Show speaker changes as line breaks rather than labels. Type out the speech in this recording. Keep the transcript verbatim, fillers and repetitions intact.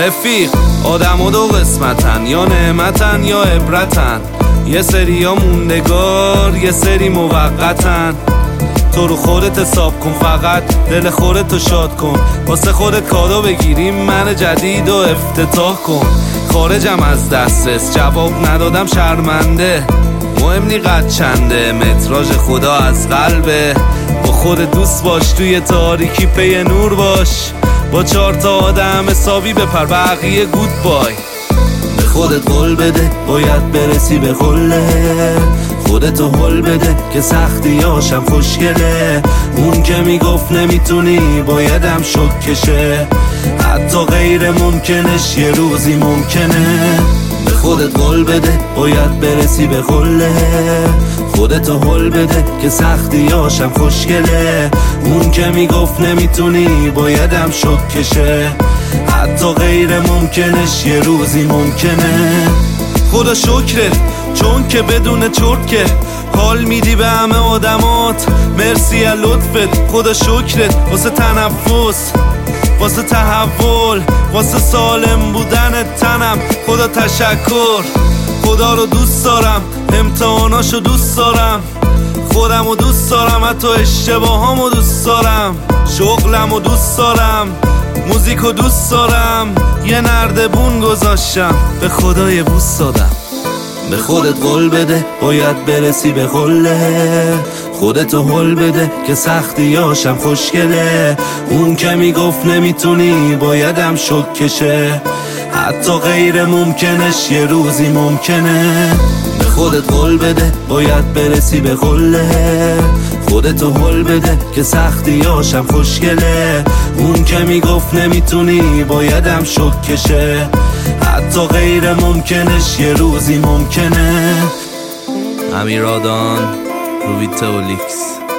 رفیق آدم و دو قسمتن، یا نعمتن یا عبرتن. یه سری ها موندگار، یه سری موقتن. تو رو خودت حساب کن، فقط دل خودتو شاد کن. واسه خودت کادو بگیریم من جدید و افتتاح کن. خارجم از دسترس، جواب ندادم شرمنده. مهم نی قد چنده، متراژ خدا از قلبه. با خود دوست باش، توی تاریکی پی نور باش. با چهار تا آدم حسابی بپر، بقیه گود بای. به خودت قول بده باید برسی به قله. خودتو حل بده که سختیاشم خوشگله. اون که میگفت نمیتونی بایدم شک کشه. حتی غیر ممکنش یه روزی ممکنه. به خودت قول بده باید برسی به قله. خودتو حل بده که سختیاشم خوشگله. اون که میگفت نمیتونی بایدم شک کشه. حتی غیر ممکنش یه روزی ممکنه. خدا شکرت چون که بدون چرکه حال میدی به همه آدمات. مرسی از لطفت، خدا شکرت واسه تنفس، واسه تحول، واسه سالم بودن تنم. خدا تشکر، خدا رو دوست دارم، امتحاناشو دوست دارم. خودم رو دوست دارم، حتی اشتباهامو دوست دارم. شغلم رو دوست دارم، موزیک رو دوست دارم. یه نردبون گذاشتم، به خدای بوس دادم. به خودت قول بده باید برسی به قله. خودتو حل بده که سختیاشم خوشگله. اون که میگفت نمیتونی بایدم شک کشه. حتی غیر ممکنش یه روزی ممکنه. به خودت قول بده باید برسی به قله. خودتو حل بده که سختیاشم خوشگله. اون که میگفت نمیتونی بایدم شک کشه. حتی غیر ممکنش یه روزی ممکنه. امیرادان، روی تولیکس.